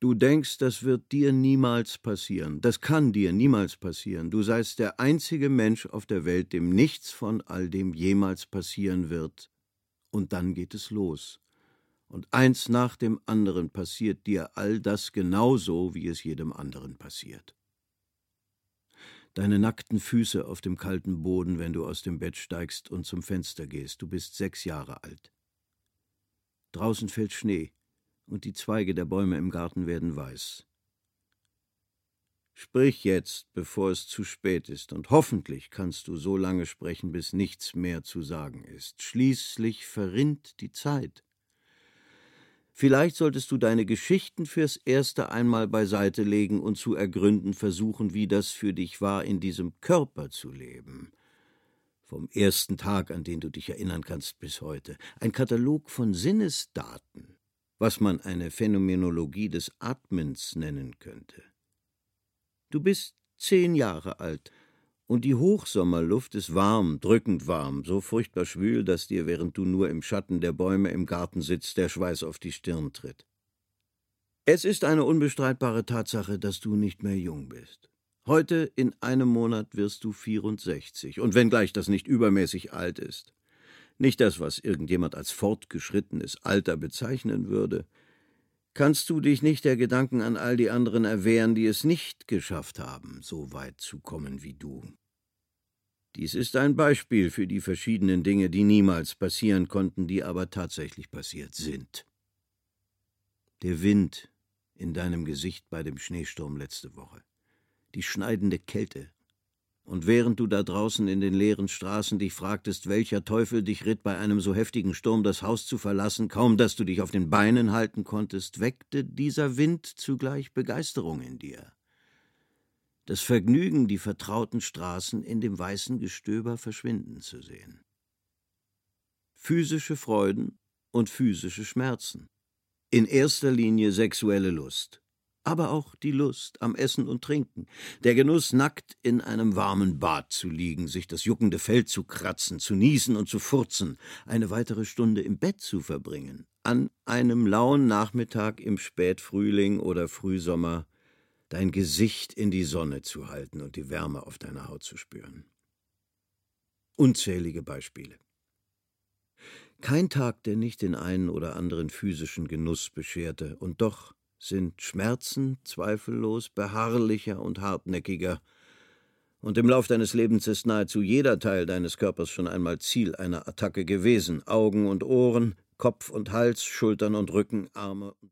Du denkst, das wird dir niemals passieren. Das kann dir niemals passieren. Du seist der einzige Mensch auf der Welt, dem nichts von all dem jemals passieren wird. Und dann geht es los. Und eins nach dem anderen passiert dir all das genauso, wie es jedem anderen passiert. Deine nackten Füße auf dem kalten Boden, wenn du aus dem Bett steigst und zum Fenster gehst. Du bist 6 Jahre alt. Draußen fällt Schnee, und die Zweige der Bäume im Garten werden weiß. Sprich jetzt, bevor es zu spät ist, und hoffentlich kannst du so lange sprechen, bis nichts mehr zu sagen ist. Schließlich verrinnt die Zeit. Vielleicht solltest du deine Geschichten fürs erste einmal beiseite legen und zu ergründen versuchen, wie das für dich war, in diesem Körper zu leben. Vom ersten Tag, an den du dich erinnern kannst, bis heute. Ein Katalog von Sinnesdaten, was man eine Phänomenologie des Atmens nennen könnte. Du bist 10 Jahre alt, und die Hochsommerluft ist warm, drückend warm, so furchtbar schwül, dass dir, während du nur im Schatten der Bäume im Garten sitzt, der Schweiß auf die Stirn tritt. Es ist eine unbestreitbare Tatsache, dass du nicht mehr jung bist. Heute, in einem Monat, wirst du 64, und wenngleich das nicht übermäßig alt ist, nicht das, was irgendjemand als fortgeschrittenes Alter bezeichnen würde, kannst du dich nicht der Gedanken an all die anderen erwehren, die es nicht geschafft haben, so weit zu kommen wie du. Dies ist ein Beispiel für die verschiedenen Dinge, die niemals passieren konnten, die aber tatsächlich passiert sind. Der Wind in deinem Gesicht bei dem Schneesturm letzte Woche, die schneidende Kälte, und während du da draußen in den leeren Straßen dich fragtest, welcher Teufel dich ritt, bei einem so heftigen Sturm das Haus zu verlassen, kaum dass du dich auf den Beinen halten konntest, weckte dieser Wind zugleich Begeisterung in dir. Das Vergnügen, die vertrauten Straßen in dem weißen Gestöber verschwinden zu sehen. Physische Freuden und physische Schmerzen. In erster Linie sexuelle Lust, aber auch die Lust am Essen und Trinken, der Genuss, nackt in einem warmen Bad zu liegen, sich das juckende Fell zu kratzen, zu niesen und zu furzen, eine weitere Stunde im Bett zu verbringen, an einem lauen Nachmittag im Spätfrühling oder Frühsommer dein Gesicht in die Sonne zu halten und die Wärme auf deiner Haut zu spüren. Unzählige Beispiele. Kein Tag, der nicht den einen oder anderen physischen Genuss bescherte, und doch sind Schmerzen zweifellos beharrlicher und hartnäckiger, und im Lauf deines Lebens ist nahezu jeder Teil deines Körpers schon einmal Ziel einer Attacke gewesen. Augen und Ohren, Kopf und Hals, Schultern und Rücken, Arme und